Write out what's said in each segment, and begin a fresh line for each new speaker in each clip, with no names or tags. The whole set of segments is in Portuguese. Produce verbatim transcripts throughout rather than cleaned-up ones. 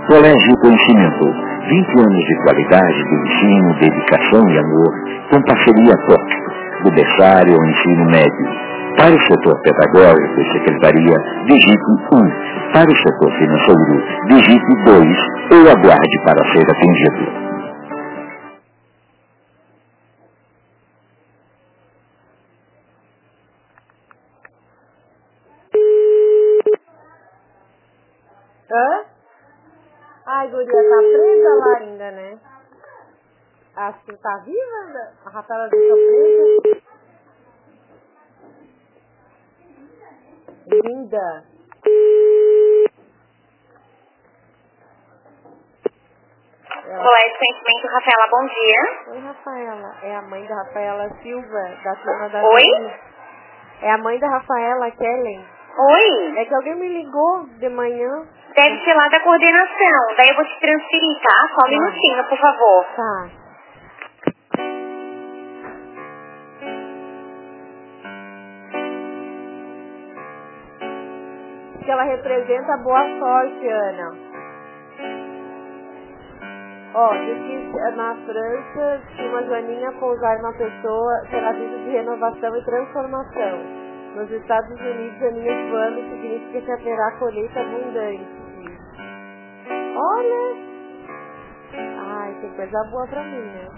Colégio Conhecimento. vinte anos de qualidade de ensino, dedicação e amor, com parceria top, do berçário ao ensino médio. Para o setor pedagógico e secretaria, digite um. Para o setor financeiro, digite dois ou aguarde para ser atendido.
Hã? Ai, guria, tá presa lá ainda, né? Acho que tá viva ainda. A Rafaela deixou presa. Linda.
Colégio Conhecimento, Rafaela, bom dia.
Oi, Rafaela. É a mãe da Rafaela Silva, da turma da
Oi?
Dani. É a mãe da Rafaela, Kellen.
Oi?
É que alguém me ligou de manhã.
Deve ser lá da coordenação. Daí eu vou te transferir, tá? Só um minutinho, por favor.
Tá. Que ela representa a boa sorte, Ana. Ó, diz que na França, se uma joaninha pousar uma pessoa, será visto de renovação e transformação. Nos Estados Unidos, a linha voando significa que haverá colheita abundante. Olha! Ai, tem coisa boa pra mim, né?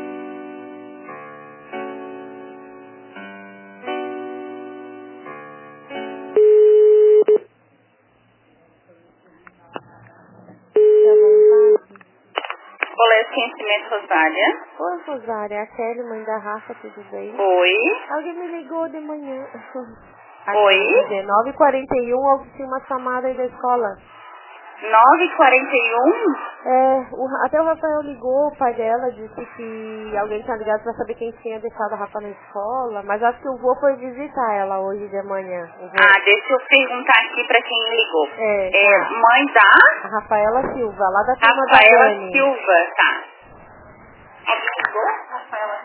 Tá vontade?
Colégio Conhecimento, Rosália.
Oi, Rosária, é a Kelly, mãe da Rafa, tudo bem?
Oi?
Alguém me ligou de manhã.
Oi?
dezenove e quarenta e um, eu tinha uma chamada aí da escola.
nove e quarenta e um?
É, o, até o Rafael ligou, o pai dela disse que alguém tinha ligado pra saber quem tinha deixado a Rafa na escola, mas acho que o vô foi visitar ela hoje de manhã.
Ah, deixa eu perguntar aqui pra quem ligou.
É,
É,
tá.
mãe da?
A Rafaela Silva, lá da turma da
Rafaela
Dani.
Silva, tá. Alguém ligou? Rafaela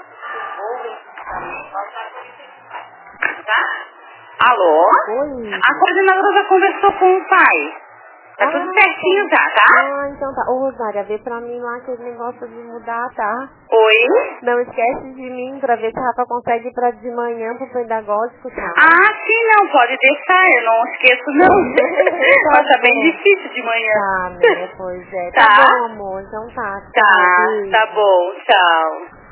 Silva. Tá? Alô?
Oi.
A coordenadora já conversou com o pai. Tá tudo
Ah,
certinho já, tá?
Ah, então tá. Ô, Rosária, vê pra mim lá aquele negócio de mudar, tá?
Oi?
Não esquece de mim pra ver se a Rafa consegue ir pra de manhã pro pedagógico, tá?
Ah, sim, não, pode deixar, eu não esqueço não.
Tá
Mas tá
bom.
bem difícil de manhã.
Tá, né? Pois é. Tá,
Tá?
bom, amor. Então tá. Tchau,
Tá,
beijo.
tá bom, tchau.